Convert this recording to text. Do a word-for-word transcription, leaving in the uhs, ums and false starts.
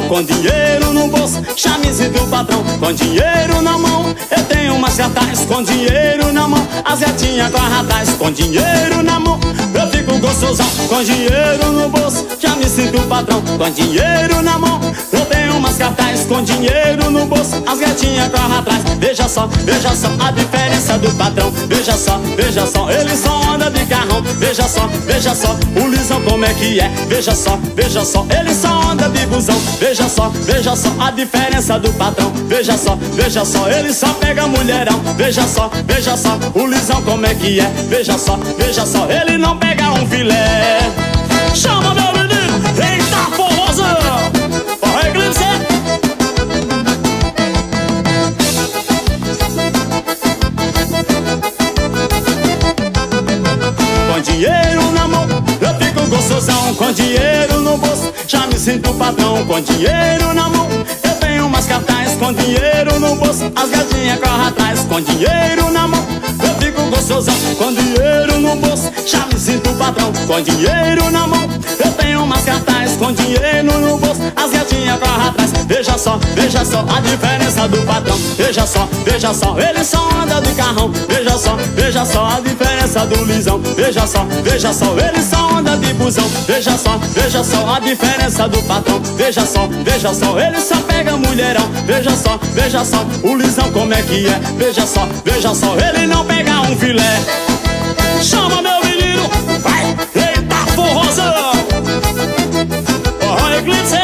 com dinheiro no bolso, chamise do patrão. Com dinheiro na mão, eu tenho umas cartaz. Com dinheiro na mão, as gatinhas correm atrás. Com dinheiro na mão, eu fico gostosão. Com dinheiro no bolso, já me sinto patrão. Com dinheiro na mão, eu tenho umas cartaz. Com dinheiro no bolso, as gatinhas correm atrás. Veja só, veja só a diferença do patrão. Veja só, veja só, ele só anda de carrão. Veja só, veja só, o Lisão como é que é. Veja só, veja só, ele só anda de busão. Veja só, veja só a diferença do patrão. Veja só, veja só, ele só pega mulherão. Veja só, veja só, o Lisão como é que é. Veja só, veja só, ele não pega um filé. Chama meu menino, eita forrozão, forró Eclipse. Com dinheiro na mão, eu fico gostosão. Com dinheiro no bolso, já me sinto patrão. Com dinheiro na mão, eu tenho umas cartaz. Com dinheiro no bolso, as gatinhas correm atrás. Com dinheiro na mão, eu fico gostosão. Com dinheiro no bolso, já me sinto patrão. Com dinheiro na mão, eu tenho umas cartaz. Com dinheiro no bolso, as gatinhas correm atrás. Veja só, veja só a diferença do patrão. Veja só, veja só, ele só anda de carrão. Veja só, veja só a diferença do Lisão. Veja só, veja só, ele só anda de busão. Veja só, veja só a diferença do patrão. Veja só, veja só, ele só pega mulherão. Veja só, veja só, o Lisão como é que é. Veja só, veja só, ele não pega um filé. Chama meu menino, vai, eita forrozão, forró Eclipse.